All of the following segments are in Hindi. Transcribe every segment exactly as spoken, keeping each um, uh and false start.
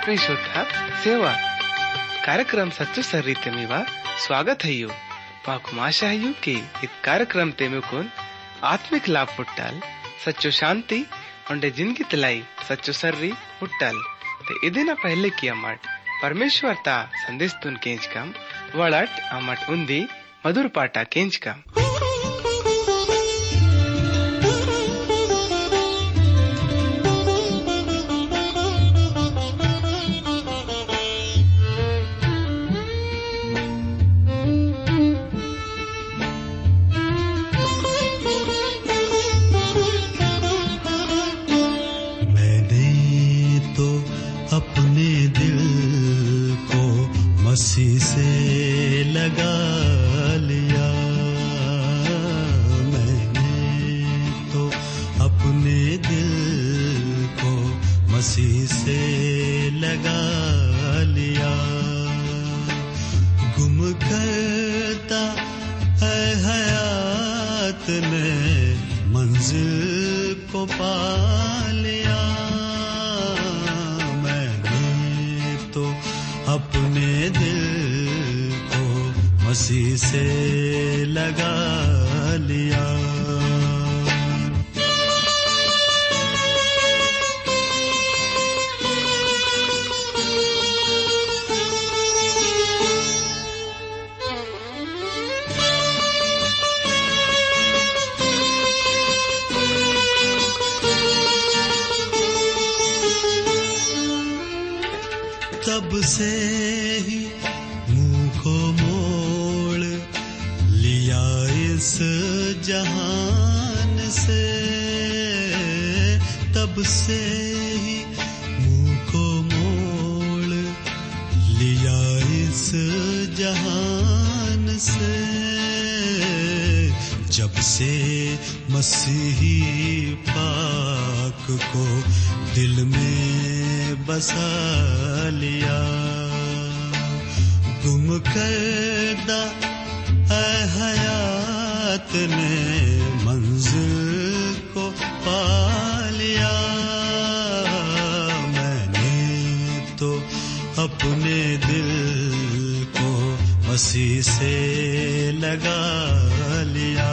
प्रिय श्रोता सेवा कार्यक्रम सच्चो सर्रीते मीवा स्वागत है यू माकु आशा है यू कि इस कार्यक्रम ते मुकुन आत्मिक लाभ पुट्टल सच्चो शांति उंडे जिंदगी तलाई सच्चो सर्री पुट्टल ते इदिना पहले की अमट परमेश्वर ता संदेश तुन केंच कम वड़ट अमट उन्दी मधुर पाटा केंच कम मसीह से लगा लिया मैंने तो अपने दिल को मसीह से लगा लिया गुम करता है हयात ने मंजिल को पा लिया मैंने तो अपने दिल को मसीह से लगा लिया तब से ही मुंह को मोड़ लिया इस जहान से तब से ही मुंह को मोड़ लिया इस जहान से जब से मसीही पाक को दिल में बसा लिया गुम करदा है हयात ने मंजिल को पा लिया मैंने तो अपने दिल को मसीह से लगा लिया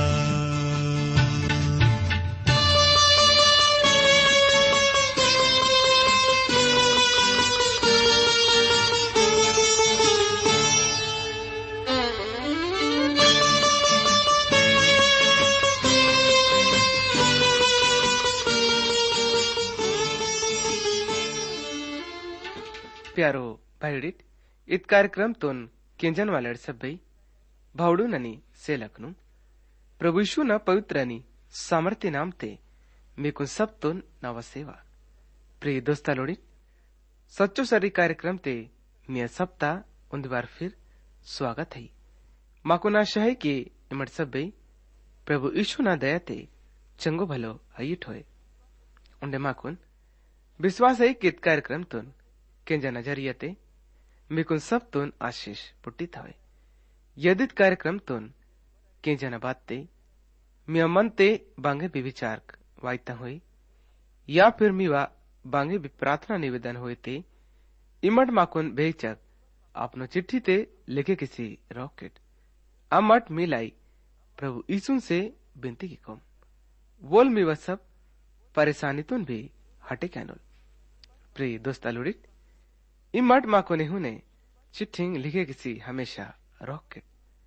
प्यारो भाईडित इत कार्यक्रम तुन केंजन वालड़ सभई भावड़ू ननी से लखनू प्रभु यीशु न पवित्र नी सामर्थ्य नाम ते मेकुन सब तुन नव सेवा प्रिय दोस्ता लोड़ी सच्चो सरी कार्यक्रम ते मिया सप्ता उन्द बार फिर स्वागत है माकुना शहे के इमट सभई प्रभु यीशु न दया ते चंगो भलो हईट होए उन्डे माकुन विश्वास है कि इत कार्यक्रम तुन केंजा नजरियते मिकुन सब तुन आशीष पुट्टित हवे यदित कार्यक्रम तुन केंजा न बातते मिया मन ते बांगे भी विचार वायता हुई या फिर मीवा बांगे भी प्रार्थना निवेदन हुए ते इमट माकुन बेचक अपनो चिट्ठी ते लिखे किसी रॉकेट अमट मिलाई प्रभु यीशु से बिनती की कम वोल मीवा सब परेशानी तुन भी हटे कैनोल प्रिय दोस्त लुड़ित इमट माको ने हुने चिट्ठिंग लिखे किसी हमेशा रॉकेट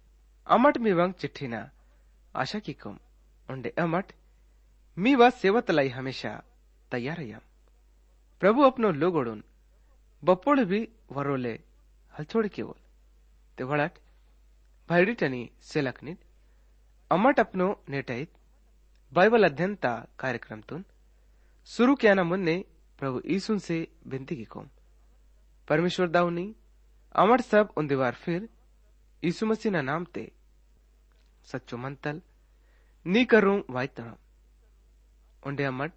अमट मी वंग चिट्ठी ना आशा की कम उन्डे अमट मी व सेवत लाई हमेशा तैयार यम प्रभु अपनो लोगोड़ुन बपोड़ भी वरोले हलछोड़ के बोल ते वड़ट भाईडिटनी सेलकनित अमट अपनो नेटाइत बाइबल अध्ययन ता कार्यक्रम तुन शुरू किया ना मुन्ने प्रभु यीशु से विनती की कम परमेश्वर दाऊनी अमर सब उन दीवार फिर यीशु मसीह ना नाम ते सच्चो मंतल नी करूं वाइतण उंडे अमट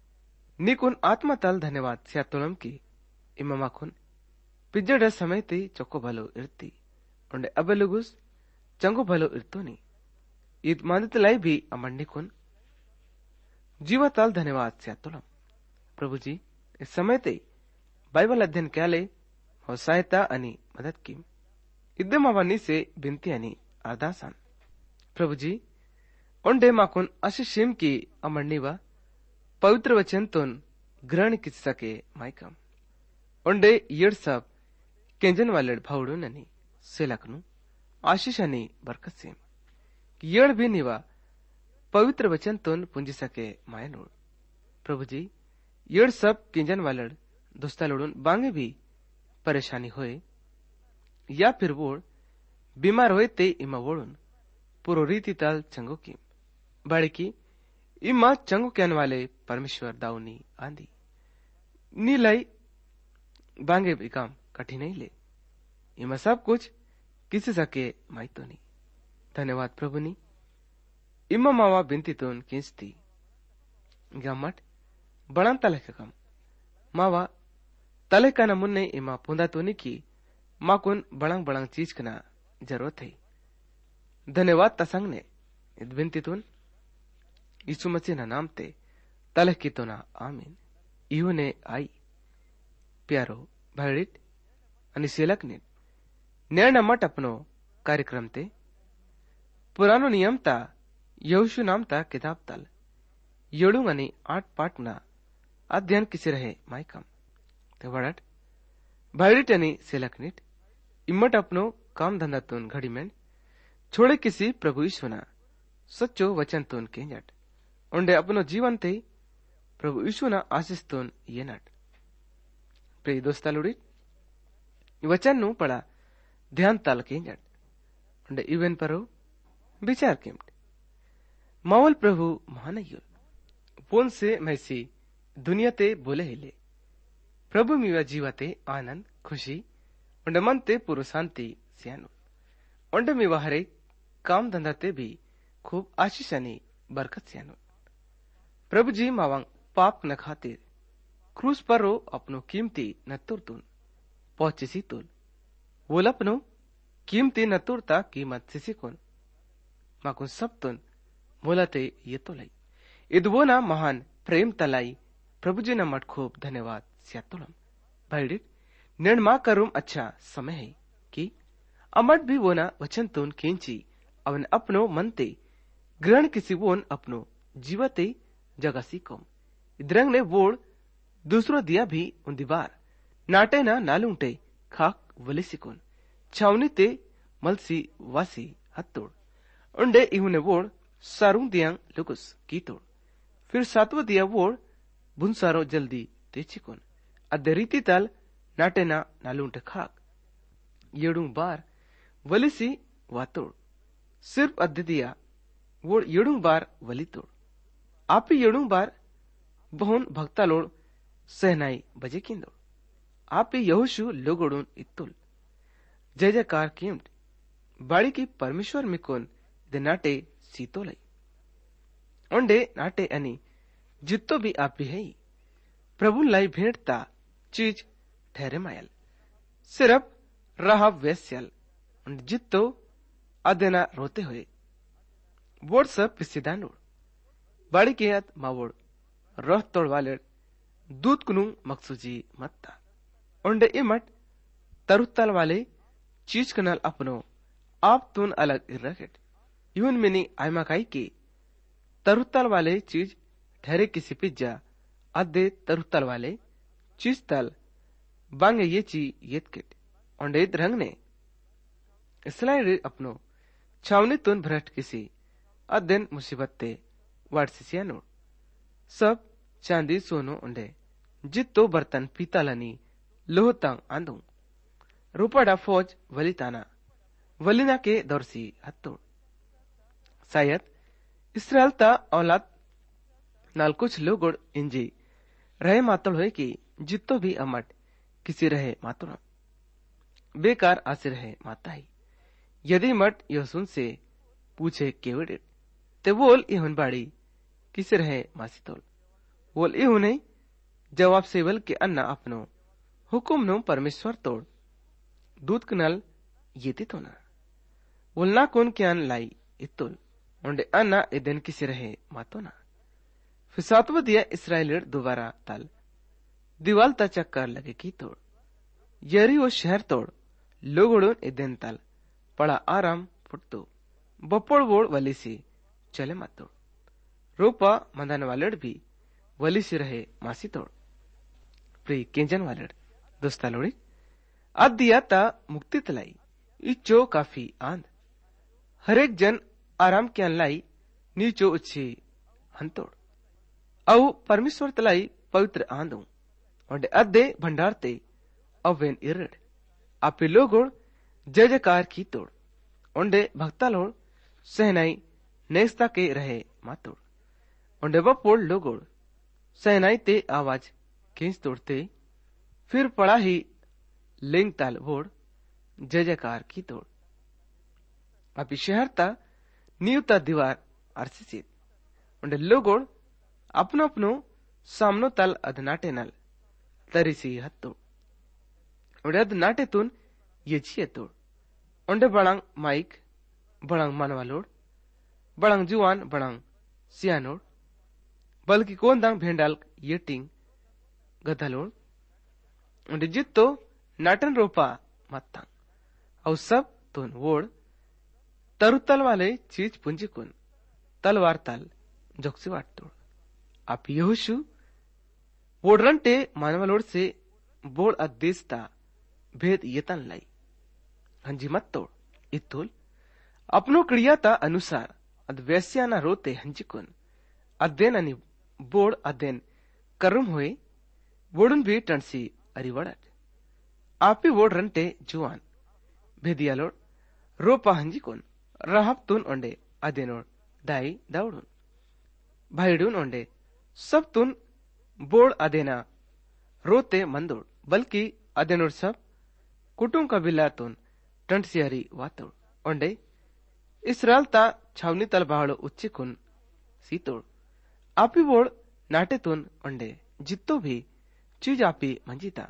नी कुन आत्मा तल धन्यवाद सिया तुलम की इमामा कुन पिज्जड़ समय ते चोको भलो इर्ती उंडे अबेलुगुस चंगो भलो इर्तोनी ईद मांदित लाई भी अमंडी कुन जीवा तल धन्यवाद सिया तुलम प्रभु जी इस समय ते बाइबल अध्ययन क्याले हो सहायता आणि मदत की इद्दम अवानी से बिनती आणि अरदासान प्रभु जी ओंडे माकुन आशिषिम की अमरणीवा पवित्र वचन तोन ग्रहण किच सके मायकम ओंडे येड सब केंजन वालेड भावडून आणि सेलकनु आशीष आणि बरकत सेम येड भी निवा पवित्र वचन तोन पुंजी सके मायनोड प्रभु जी येड सब केंजन वालेड दोस्ता लोडून बांगे भी परेशानी होए या फिर वोड़ बीमार होए ते इमा वोड़ून पुरो रीति ताल चंगो की बाड़ी की इमा चंगो कहने वाले परमेश्वर दाऊनी आंधी नीलाई बांगे भी काम कठिन नहीं ले इमा सब कुछ किसी सके माई तो नहीं धन्यवाद प्रभु नी इमा मावा बिनती तोन किंचती गमट बड़ा तले कम मावा तले का न मुन्ने इमा पुंदा तो नहीं की माकुन बड़ांग बड़ांग चीज कना जरूरत है धन्यवाद तसंग ने इत बिनती तुन यीशु मसीह ना नाम ते तले की तो ना आमीन इहो ने आई प्यारो भरडित आणि सेलक ने निर्णय मट अपनो कार्यक्रम ते पुरानो नियम ता यहोशू नाम ता किताब तल येडूंग आणि आठ पाठ ना अध्ययन किसी रहे मायकम ते वड़ट भरडित आणि सेलक नीट इम्मट अपनो काम धंधा तुन घड़ी में छोड़े किसी प्रभु यीशु ना सच्चो वचन तुन केंजट उंडे अपनो जीवन ते प्रभु यीशु ना आशीष तुन ये नट प्रिय दोस्ता लुड़ी वचन नु पड़ा ध्यान ताल केंजट उंडे इवन परो विचार केमट मावल प्रभु महानयुल पोन से मैसी दुनिया ते बोले हिले प्रभु मीवा जीवते आनंद खुशी उंडे मन ते पूर्व शांति सियानु उंडे मीवा हरे काम धंधा ते भी खूब आशीष आणि बरकत सियानु प्रभु जी मावांग पाप न खातिर क्रूस पर रो अपनो कीमती नतुर तुन पहुंचे सी तुल वो अपनो कीमती नतुरता कीमत सिसी कोन माकुन सब तुन मोलाते ये तो लाई इदवो ना महान प्रेम तलाई प्रभु जी न मट खूब धन्यवाद सियातुलम भाईडिट निर्णमा करूम अच्छा समय है कि अमट भी वो ना वचन तुन केंची अवन अपनो मनते ग्रहण किसी वोन अपनो जीवते जगह सीकोम इद्रंग ने वोड़ दूसरो दिया भी उन दीवार नाटे ना नालूंटे खाक वली सिकोन छावनी ते मलसी वासी हत्तोड़ उंडे इहुने वोड़ सारूं दियांग लुकुस की तोड़ फिर सातवा दिया वोड़ बुनसारो जल्दी तेचिकोन अद्दे रीति ताल नाटे ना नालूंटे खाक येडूं बार वलिसी वातोड़ सिर्फ अद्दे दिया वोड़ येडूं बार वली तोड़ आप येडूं बार बहुन भक्ता लोड़ सहनाई बजे किंदोड़ आप यहोशू लोगोड़ून इत्तुल जय जयकार कीमट बाड़ी की परमेश्वर मिकोन दे नाटे सीतोलाई ओंडे नाटे अनि जित्तो भी आप भी है प्रभु लाई भेंटता चीज ठहरे मायल सिर्फ रहा वैश्यल जित्तो अदेना रोते हुए वोड़ सब पिसिदानोड़ बाड़ी के हाथ मावोड़ रोह तोड़ वाले दूध कुनु मकसूजी मत्ता ओंडे इमट तरुत्तल वाले चीज कनल अपनो आप तुन अलग इर्रकेट यून मिनी आयमाकाई की तरुत्तल वाले चीज ठहरे किसी पिज्जा अद्दे तरुत्तल वाले चीज तल बांगे ये ची येतकेट ओंडे रंग ने इसलाइड अपनो छावनी तुन भ्रष्ट किसी अद्देन मुसीबत ते वाटसिसियानो सब चांदी सोनो उंडे जित्तो बर्तन पीतलनी लोहतांग आंदू रूपड़ा फौज वलिताना वलिना के दौरसी हत्तोड़ शायद इसराइल ता औलाद नाल कुछ लोगोड़ इंजी रहे मातल हुए कि जित्तो भी अमट किसी रहे मातुरा बेकार आसे रहे माता ही यदि मट योसुन से पूछे केवड़े ते वोल इहुन बाड़ी किसी रहे मासितोल वोल इहुने जवाब सेवल के अन्ना अपनो हुकुम नो परमेश्वर तोड़ दूध कनल येती तो ना वोल ना कौन क्या लाई इतुल उंडे अन्ना इदन किसी रहे मातो ना फिर सातवा दिया इसराइलर दोबारा तल दीवाल ता चक्कर लगे की तोड़ यरी वो शहर तोड़ लोगोड़ून इदेन ताल पड़ा आराम फुटतो बपोड़ वोड़ वली सी चले मत तोड़ रोपा मंदान वालड़ भी वली सी रहे मासी तोड़ प्री केंजन वालड़ दोस्ता लोड़ी अद दिया ता मुक्ति तलाई इच्चो काफी आंद हरेक जन आराम क्या लाई नीचो उच्छी हंतोड़ अव परमेश्वर तलाई पवित्र आंदू और अद्दे भंडारते अवेन इरड़ आपे लोगोड़ जय जयकार की तोड़ ओंडे भक्ता लोड़ सहनाई नेस्ता के रहे मातोड़ ओंडे बपोड़ लोगोड़ सहनाई ते आवाज खींच तोड़ते फिर पड़ा ही लिंग ताल वोड़ जय जयकार की तोड़ आपी शहर ता नीवता दीवार अर्सित ओंडे लोगोड़ अपनो अपनो सामनो तल अध नाटे नल तरीसी हत्तो ओंडे अध नाटे तुन ये जिये तोड़ ओंडे बड़ांग माइक बड़ांग मनवालोड़ बड़ांग जुआन बड़ांग सियानोड़ बल्कि कौन दांग भेंडाल ये टिंग गधलोड़ ओंडे जित्तो नाटन रोपा मत्तांग और सब तुन वोड़ तरुतल वाले चीज पुंजी कुन तलवार तल जोक्सी वाट तोड़ आप यहोशु वोडरंटे मानवलोड़ से बोड़ अदेस्ता भेद यतन लाई हंजी मत तोड़ इतुल अपनो क्रियाता अनुसार अद वैस्याना रोते हंजी कुन अदेन अनि बोड़ अदेन करुम हुए वोडुन भी टंसी अरिवड़ट आपी वोडरंटे जुआन भेदियालोड़ रोपा हंजी कुन रहब तुन ओंडे अदेनोड़ दाई दाउडुन भाईडुन ओंडे सब तुन बोड़ अदेना रोते मंदोड़ बल्कि अदेनोड़ सब कुटुंब कबीला तुन टंटसियारी वातोड़ ओंडे इसराइल ता छावनी तल बाहड़ो उच्ची कुन सीतोड़ आपी बोड़ नाटे तुन ओंडे जित्तो भी चीज आपी मंजीता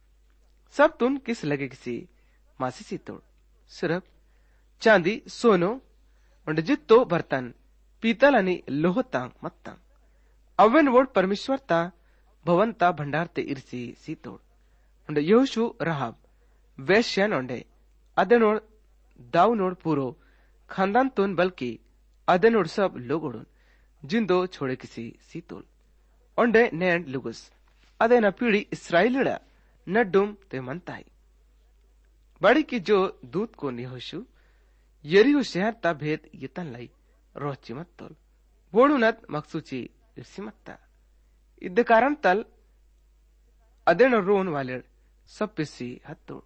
सब तुन किस लगे किसी मासी सीतोड़ सिर्फ चांदी सोनो ओंडे जित्तो बर्तन पीतल अनि लोहतांग मत्तांग अवेन वोड परमेश्वर ता भवन ता भंडार ते इर्सी सीतोड़ ओंडे योशु रहाब वैश्यन ओंडे अदेनोड़ दाऊनोड़ पूरो खानदान तुन बल्कि अदेनोड़ सब लोगोड़ुन जिंदो छोड़े किसी सीतोल ओंडे नैंड लुगुस अदेना पीढ़ी इसराइलिड़ा नड्डुम ते मनताई बड़ी की जो दूत को निहोशु यरीहो शहर ता भेद यतन लाई रोची मत्तोल वोडुनत मकसूची इर्सी मत्ता इद्द कारण तल अदेन रोन वाले सब पिसी हत्तोड़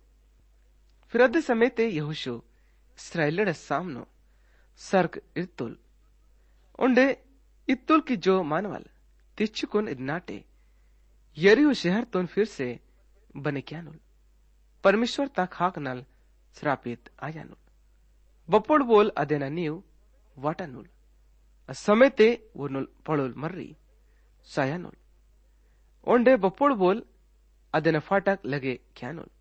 फिर अद्दे समेते यहोशु इसराइलिड़ा सामनो सर्क इर्तुल ओंडे इत्तुल की जो मानवल तिच्चुकुन इदनाटे यरीहो शहर तुन फिर से बने क्या नुल परमेश्वर ता खाक नल श्रापित आयानुल बपोड़ बोल अदेना नीव वाटा नुल समेते वो नुल पड़ोल मर्री साया नुल ओंडे बपोड़ बोल अदेना फाटक लगे क्या नुल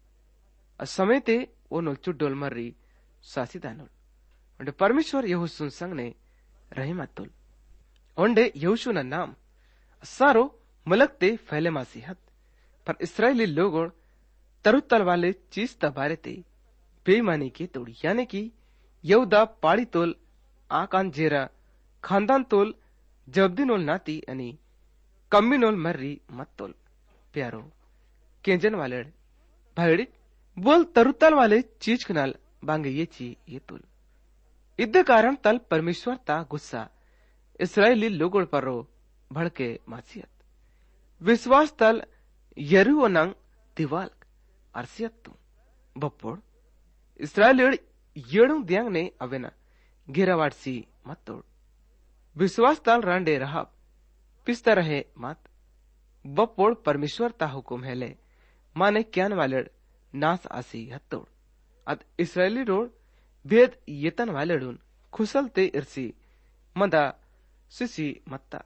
समेते वो नुल चुड्डोल मर्री सासिदा नुल ओंडे परमेश्वर यहोशुन संग ने रही मतुल ओंडे यहोशु ना नाम सारो मलकते फैले मासी हत पर इसराइली लोगों तरुतल वाले चीज तबारे ते बेईमानी की तोड़ी यानी कि यहूदा पाड़ी तोल आकान जेरा खानदान तोल जब्दिनोल नाती अनि कम्मिनोल मर्री मत तोल प्यारो केंजन वाले भाईड़ी बोल तरुतल वाले चीज कनाल बांगे ये ची ये तोल इद्दे कारण तल परमेश्वर ता गुस्सा इसराइली लोगों पर रो भड़के मासियत विश्वास तल यरू नंग दिवाल अर्सियत तू बप्पोड़ इसराइल येड़ू दियांग ने अवेना गिरावाड़सी मत तोड़ विश्वास ताल रांडे रहा पिस्ता रहे मत बप्पोड़ परमेश्वर ता हुकुम हेले माने क्यान वाले नास आसी हत्तोड़ अद इसराइली रोड भेद येतन वालेडून खुसल ते इर्सी मदा सिसी मत्ता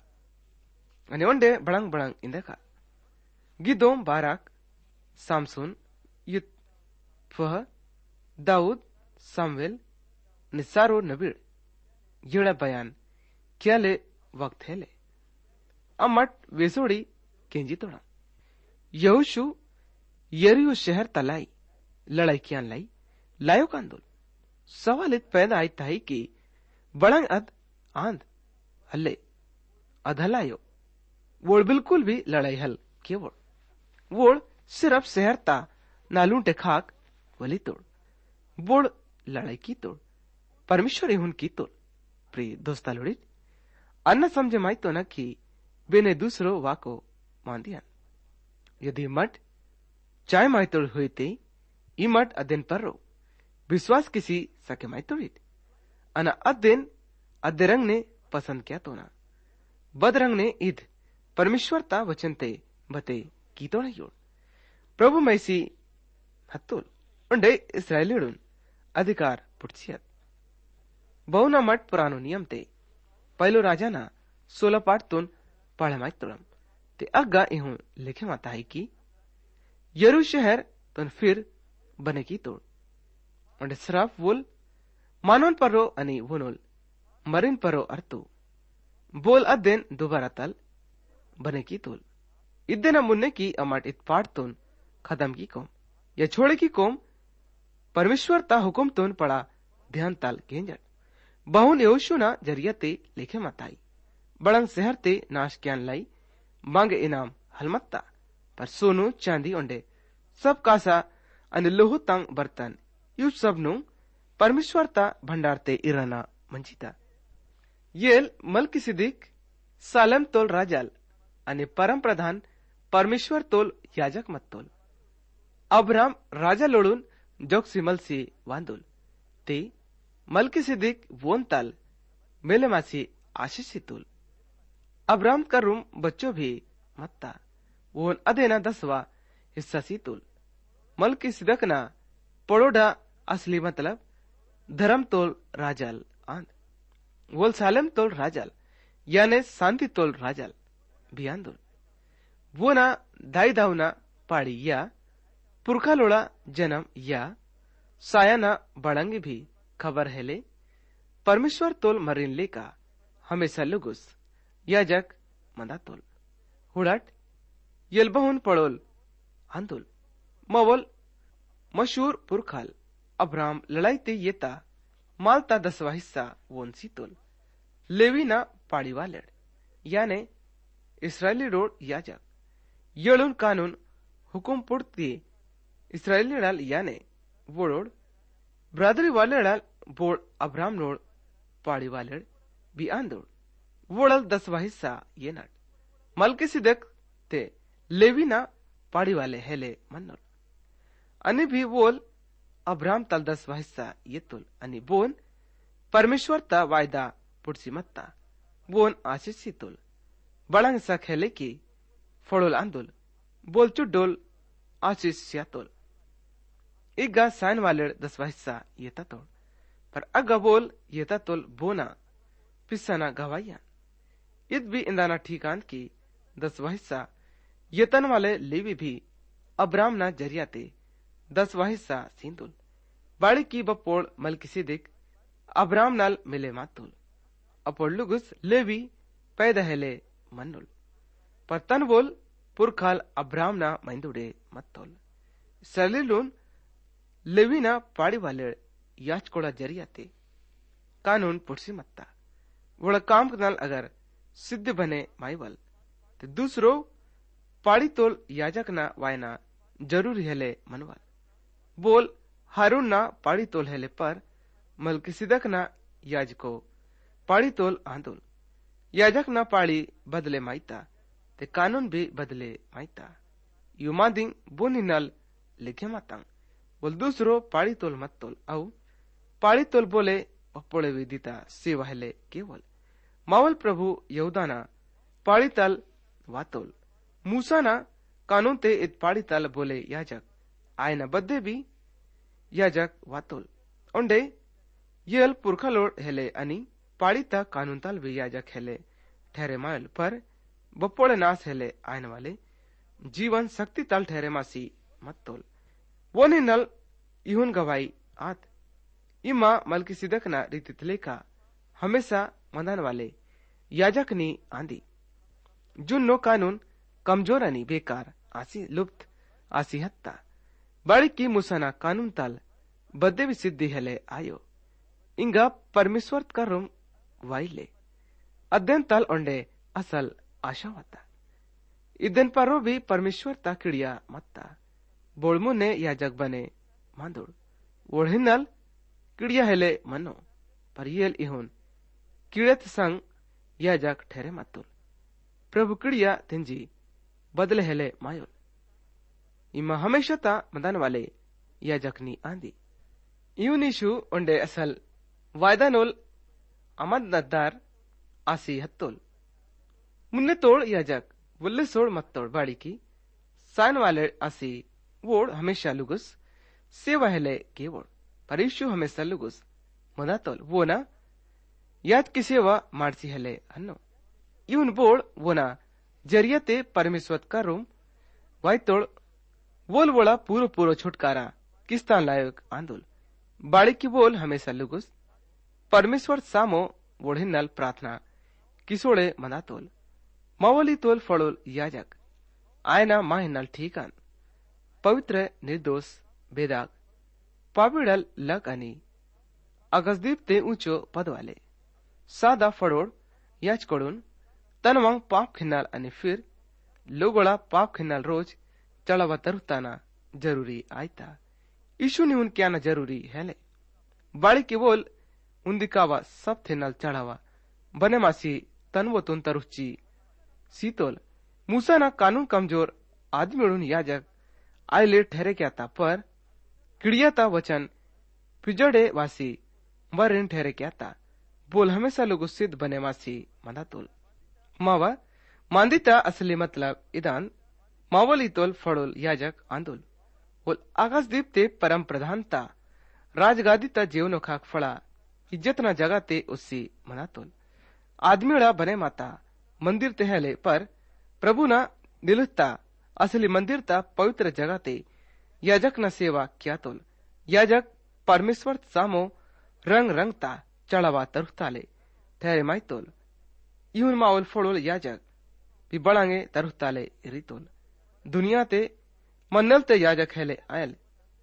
अनि ओंडे बड़ंग बड़ंग इंदका गिदोम बाराक सामसुन युत फह दाऊद सामवेल निसारो नबीड़ येड़ा बयान क्याले वक्त हेले अमट वेसोड़ी केंजी तोड़ा यहोशू यरीहो शहर तलाई लड़ाई कियान लाई लायो कांदुल सवाल इत पैदा आई था कि बड़ंग अद आंध हल्ले अधलायो वोड़ बिल्कुल भी लड़ाई हल के वोड़ वोड़ सिर्फ शहर ता नालूटे खाक वली तोड़ वोड़ लड़ाई की तोड़ परमेश्वर इहुन की तोड़ प्रिय दोस्ता लोड़ी अन्न समझे माई तो न कि बेने दूसरो वाको मान दिया यदि मठ चाय माई तोड़ हुई थे ई मठ अध्ययन पर रो विश्वास किसी सके माई तोड़ी अना अध्ययन अध्यरंग ने पसंद किया तो ना बदरंग ने ईद परमेश्वर ता वचन ते बते की तो नहीं प्रभु मैसी हत्तोल उंडे इस्राएलियडून अधिकार पुटसियत बहुना मठ पुरानो नियम ते पहलो राजा ना सोलह पाठ तोन पढ़े माई तोड़म ते अग्गा इहूं लिखे माता है कि यरू शहर तोन फिर बने की तोड़ उंडे सराफ वोल मानोन परो अनि वोनोल मरिन परो अर्थु बोल अध्ययन दोबारा तल बने की तोल इद्देना मुन्ने की अमाट इत पाठ तोन खत्म की कोम या छोड़े की कोम परमेश्वर ता हुकुम तोन पड़ा ध्यान ताल गेंजट बहुन यहोशू ना जरिया ते लिखे मताई बड़ंग शहर ते नाश क्यान लाई मांगे इनाम हलमत्ता पर सोनू चांदी ओंडे सब कासा अने लोहु तंग बर्तन यू सब नु परमेश्वर ता भंडार ते इराना मंजिता येल मलकिसिदिक सालम तोल राजाल आणि परम प्रधान परमेश्वर तोल याजक मत तोल अब्राम राजा लोडून जोगसिमलसी वांदुल ते मलकिसिदिक वोन ताल मेलेमासी आशीषितुल अब्राम का रूम बच्चों भी मत्ता वोन अदेना दसवा हिस्सा सीतुल मलकिसिदक ना पड़ोडा असली मतलब धर्म तोल राजाल आंद वोल सालेम तोल राजाल याने शांति तोल राजाल भी आंदोल वो ना दाई दावना पाड़ी या पुरखा लोड़ा जन्म या सायाना बड़ंगी भी खबर है ले परमेश्वर तोल मरीन ले का हमेशा लुगुस याजक मंदा तोल हुड़ाट यलबहुन पड़ोल आंदोल मवल मशहूर पुरखाल अब्राम लड़ाई ते येता मालता दसवा हिस्सा वोन सीतोल लेवी ना पाड़ी वालेड याने इस्राएली रोड याजक येळून कानून हुकुम पुड़ती इस्राएली डाल याने वोड़ोड ब्रादरी वाले डाल बोड़ अब्राम नोड पाड़ी वालेड भी आंदोड़ वोड़ल दसवा हिस्सा ये नट मलकिसिदक ते लेवी ना पाड़ी वाले हेले मन्नोल अनि भी वोल अब्राम तल दसवा हिस्सा ये तुल अनि बोन परमेश्वर ता वायदा पुड़सी मत्ता बोन आशीषी तुल बड़ंग सा खेले की फड़ोल आंदोल बोल चुडोल आशीष सियातोल इगा साइन वाले दसवा हिस्सा ये तोड़ पर अगा बोल ये तोल बोना पिस्साना गवाइया इत भी इंदाना ठीकान की दसवा हिस्सा यतन वाले लेवी भी अब्राम ना जरियाते दसवा हिस्सा सींदुल बाड़ी की बपोड़ मलकिसिदिक अब्राम नाल मिले मातुल अपोड़लुगुस लेवी पैदा हेले मन्नुल पर तन बोल पुरखाल अब्राम ना मैंदुडे मत्तोल सलिलून लेवी ना पाड़ी वाले याचकोड़ा जरियाते कानून पुड़सी मत्ता वोड़ा काम नाल अगर सिद्ध बने माईवल ते दूसरो पाड़ी तोल याजक ना वायना जरूरी हेले मनवाल बोल हारून ना पाड़ी तोल हेले पर मलकिसिदक ना याजको पाड़ी तोल आंदोल याजक ना पाड़ी बदले माईता ते कानून भी बदले माईता युमादिंग बोनी नल लिखे मातांग बोल दूसरो पाड़ी तोल मत तोल औ पाड़ी तोल बोले पपोड़े विदिता सेवा हेले केवल मावल प्रभु यहूदाना पाड़ी तल वातोल मूसा ना कानून ते इत पाड़ी तल बोले याजक आयना बद्दे भी याजक वातोल ओंडे येल पुरखा लोड हेले अनि पाड़ी ता कानून तल भी याजक हेले ठहरे मायल पर बपोड़े नास हेले आयन वाले जीवन शक्ति तल ठहरे मासी मत तोल वो नि नल इहुन गवाई आत इमा मलकिसिदक ना रीति लेका हमेशा मदन वाले याजक नी आंदी जुन्नो कानून कमजोर अनि बेकार आसी लुप्त आसी हत्ता बाड़ी की मुसाना कानून ताल बद्दे भी सिद्धि हेले आयो इंगा परमेश्वर का रूम वाइले अध्ययन ताल ओंडे असल आशा होता इदन पारो भी परमेश्वर ता किड़िया मत्ता बोलमुने या जग बने मांदोड़ ओढ़िनल किड़िया हेले मनो पर येल इहुन किड़त संग या जग ठहरे मतुल प्रभु किड़िया तिंजी बदले हेले मायोल इमा हमेशा ता मदन वाले या जखनी आंदी यूनिशु ओंडे असल वायदानोल अमद नद्दार आसी हत्तोल मुन्ने तोड़ या जग वल्ले सोड़ मत तोड़ बाड़ी की सान वाले आसी वोड़ हमेशा लुगुस सेवा हेले के वोड़ परीशु हमेशा लुगुस मदा तोल वो ना याद की सेवा मारसी हेले हन्नो यून बोड़ वो ना जरियते परमेश्वर का रूम वाई तोड़ वोल वोड़ा पूरो पूरो छुटकारा किस्तान लायक आंदोल बाड़ी की बोल हमेशा लुगुस परमेश्वर सामो वोढ़े नल प्रार्थना किसोड़े मना तोल मावली तोल फड़ोल याजक आयना माहिनल ठीकान पवित्र निर्दोष बेदाग पाबिडल लक अनि अगसदीप ते ऊंचो पद वाले सादा फड़ोड़ याचकोड़ून तनवांग पाप खिन्नाल अनि फिर लोगोड़ा पाप खिन्नाल रोज चढ़ावा तरुताना जरूरी आयता ईशु ने उन क्या ना जरूरी है बाड़ी की बोल उन्दिकावा सब थे नल चढ़ावा बने मासी तनवो तुन तरुची सीतोल मूसा ना कानून कमजोर आदमी याजक आयले ठहरे क्या था पर किड़िया ता वचन पिजड़े वासी वरिन ठहरे क्या था बोल हमेशा लोग सिद्ध बने मासी मदा तोल मावा मांदिता असली मतलब इदान मावली तोल फड़ोल याजक आंदोल बोल आकाश दीप ते परम प्रधानता राजगादीता जीवनो खाक फड़ा इज्जत ना जगह ते उसी मना तोल आदमीड़ा बने माता मंदिर ते हेले पर प्रभु ना दिलता असली मंदिर ता पवित्र जगह ते याजक न सेवा क्या तोल याजक परमेश्वर सामो रंग रंगता चढ़ावा तरुताले ठहरे माई तोल यून माउल फोड़ोल याजक भी बढ़ांगे तरुताले रितोल दुनिया ते मन्नल ते याजक हेले आयल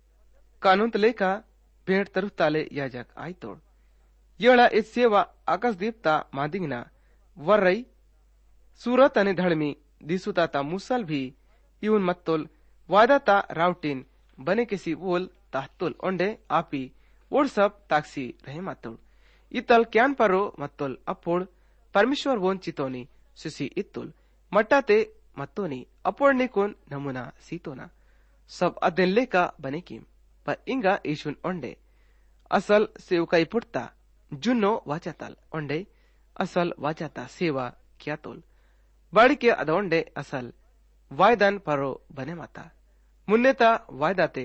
कानून लेका भेंट तरुताले याजक आई तोड़ येड़ा इस सेवा आकाश दीपता मादिंगना वर्रई सूरत अनि धड़मी दिसुता ता मुसल भी यून मत्तोल वादाता राउटिन बने किसी वोल ताहतुल ओंडे आपी ओड सब ताक्सी रहे मत्तोल इतल क्यान परो मत्तोल अपोड़ परमेश्वर वोन चितोनी सुसी इत्तुल मट्टाते मत्तोनी अपोड़ निकोन नमूना सीतोना सब अदन लेका बने कीम पर इंगा ईशुन ओंडे असल सेवकाई पुटता जुन्नो वाचाताल ओंडे असल वाचाता सेवा क्या तोल बाड़ी के अदोंडे असल वायदान परो बने माता मुन्नेता वायदाते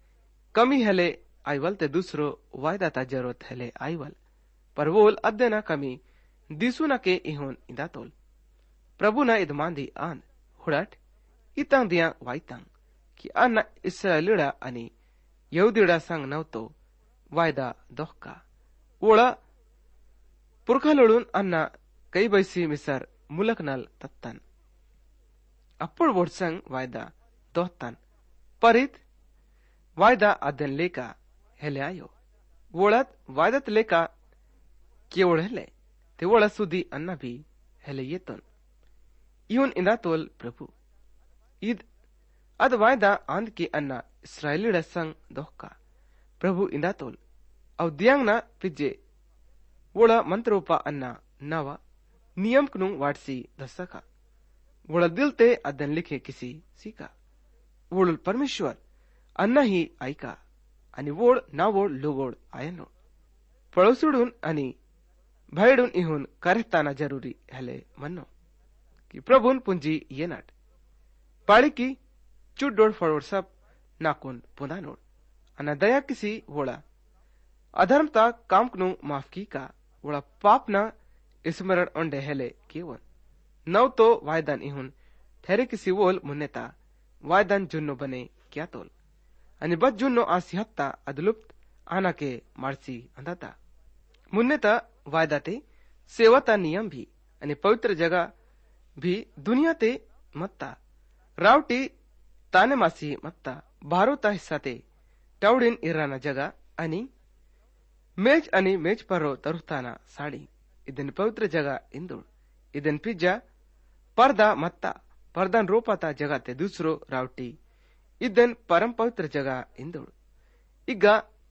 कमी हेले आईवल ते दूसरो वायदाता जरूरत हेले आईवल पर वोल अद्देना कमी दिसुना के इहोन इंदा तोल प्रभु ना इदमांदी आन हुड़ट इतांग दिया वाइतांग कि अन्ना इस्राएलिड़ा अनि यहूदीड़ा संग नवतो वायदा दोहका ओड़ा पुरखलोड़ून अन्ना कई बैसी मिसर मुलक नल तत्तन अपुड़ वोट संग वायदा दोहतन परित वायदा अदन लेका हेले आयो वोड़त वायदत लेका केवड़ हेले ते वोड़ा सुधी अन्ना भी हेले ये तोन यून इंदा तोल प्रभु ईद अद वायदा आंद की अन्ना इस्राएली संग दोहका प्रभु इंदा तोल अव दियांग ना पिज्जे वोड़ा मंत्रोपा अन्ना नवा नियम कनु वाटसी दसका वोड़ा दिल ते अदन लिखे किसी सीका वोड़ परमेश्वर अन्ना ही आईका अनि वोड़ ना वोड़ लोगोड़ आयनो पड़ोसुडून अनि भयडून इहुन करताना जरूरी हेले मनो कि प्रभुन पुंजी ये नाट पाड़ी की चुट डोड़ फड़ोड़ सब नाकुन पुंदानोड़ अना दया किसी वोड़ा अधर्मता काम कनु माफ की का वोड़ा पाप ना स्मरण ओंडे हेले केवन नव तो वायदान इहुन ठहरे किसी वोल मुन्नेता वायदान जुन्नो बने क्या तोल अनि बद जुन्नो आसी हत्ता अदलुप्त आना के मारसी अंधाता मुन्नेता वायदाते सेवता नियम भी अनि पवित्र जगह भी दुनिया ते मत्ता रावटी ताने मासी मत्ता भारोता हिस्साते टावडीन इराना जगा आणि मेज आणि मेज परो तरुताना साडी ಇದನ್ ಪವಿತ್ರ ಜಗ ಇಂದುಳು ಇದನ್ ಪಿಜ್ಜ ಪರ್ದ ಮತ್ತ ಪರ್ದನ್ ರೋಪಾತ ಜಗತೆ ದೂಸರೋ ರಾವಟಿ ಇದನ್ ಪರಂ ಪವಿತ್ರ ಜಗ ಇಂದುಳು ಈಗ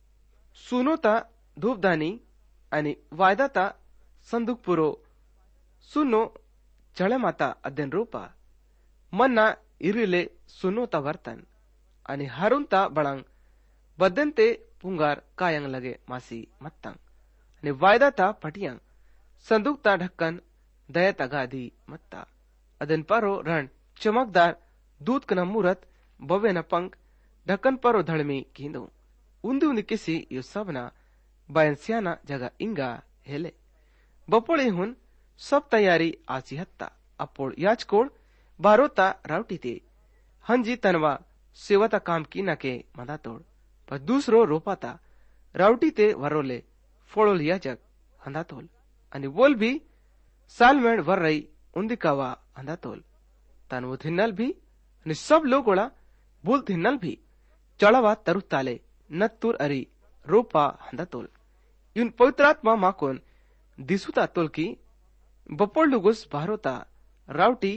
ಸುನೋತ धूपदानी आणि वायदाता संदूक पुरो सुनो चळमाता अध्यन रूपा मन्ना इरिले सुनोता वर्तन आणि हरुंता बळंग बदनते पुंगार कायंग लगे मासी मत्तंग आणि वायदाता पटियंग संदूकता ढक्कन दयता गादी मत्ता अदन परो रण चमकदार दूध कन मूरत भव्य न पंख ढक्कन परो धड़मी कींदू उंदी उंदी किसी यु सबना बयनसियाना जगह इंगा हेले बपोळे हुन सब तयारी आसी हत्ता अपोळ याचकोळ बारोता रावटीते हंजी तनवा सेवता काम की नके मदा तोड़ पर दूसरो रोपाता रावटीते वरोले फोळोल याजक हंदा तोल आणि वोल भी सालमेण वर रही उंदिकावा हंदा तोल तनवु थिन्नल भी आणि सब लोगोळा बुल थिन्नल भी चळवा तरुताले नत्तूर अरी रोपा हंदा तोल इवन पवित्रात्मा माकोन दिसुता तोलकी बपोळ लुगुस भारोता रावटी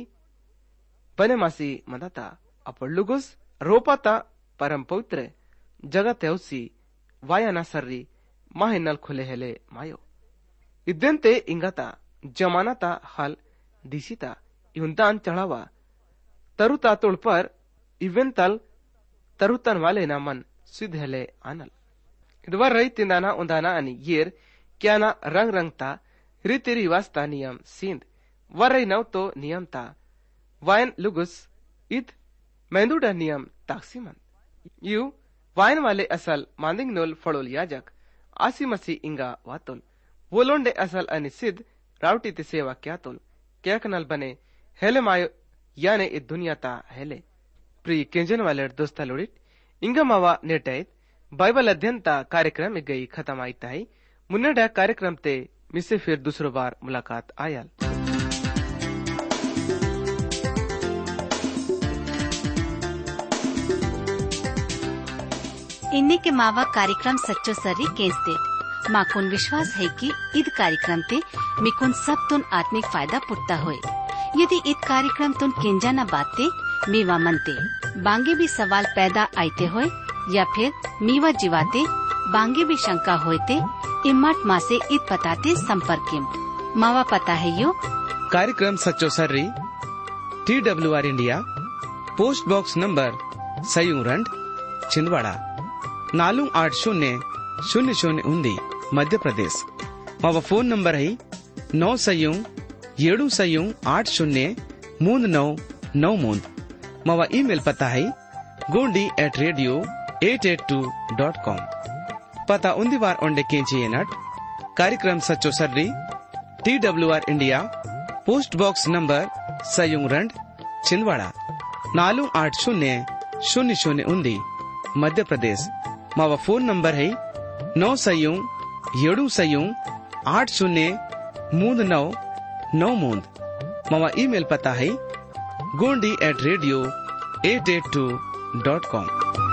बने मासी मदाता अपोळ लुगुस रोपाता परम पवित्र जगत औसी वायाना सर्री माहिनल खुले हेले मायो इद्दंते इंगाता जमानाता हाल दिसिता इवन दान चढ़ावा तरुता तोड़ पर इवेंतल तरुतन वाले ना मन सिद्ध हेले आनल इदवर रही तिंदाना उंदाना आणि येर क्याना रंग रंगता रीति रिवाजता नियम सिंध वर रही नव तो नियमता वायन लुगुस इत मेंदुडा नियम ताक्सिमन यू वायन वाले असल मांदिंग नोल फळोल याजक आसी मसी इंगा वातोल वोलोंडे असल आणि सिद्ध रावटी ते सेवा क्यातोल क्याकनल बने हेले मायो याने इ दुनियाता हेले प्रिय केंजन वाले दोस्ता लोडिट इंगा मावा नेटायत बाइबल अध्ययनता कार्यक्रम गई खत्म आई ताई मुन्नेडा कार्यक्रम ते मिसे फिर दूसरो बार मुलाकात आयल इन्ने के मावा कार्यक्रम सच्चो सर्री केस दे माकुन विश्वास है कि ईद कार्यक्रम ते मिकुन सब तुन आत्मिक फायदा पुट्टा होए यदि ईद कार्यक्रम तुन केंजा न बाते मीवा मनते बांगे भी सवाल पैदा आते होए या फिर मीवा जीवाते बांगे भी शंका होते इम्मत माँ से ईद पताते संपर्क मावा पता है यो कार्यक्रम सच्चो सर्री T W R India post box number सयूरंड छिंदवाड़ा नालू आठ शून्य शून्य शून्य उन्दी मध्य प्रदेश मावा फोन नंबर है नौ सयू येडू सयू आठ शून्य मूंद नौ नौ मूंद मावा ईमेल पता है Gondi at radio eight eight two dot com पता उन्दी बार ओंडे केंची नट कार्यक्रम सच्चो सर्री T W R India post box number सयूरंड छिंदवाड़ा नालू आठ शून्य शून्य शून्य उन्दी मध्य प्रदेश मावा फोन नंबर है नौ सयू येडू सयू आठ शून्य मूंद नौ नौ मूंद मावा ईमेल पता है Gondi at radio eight eight two dot com.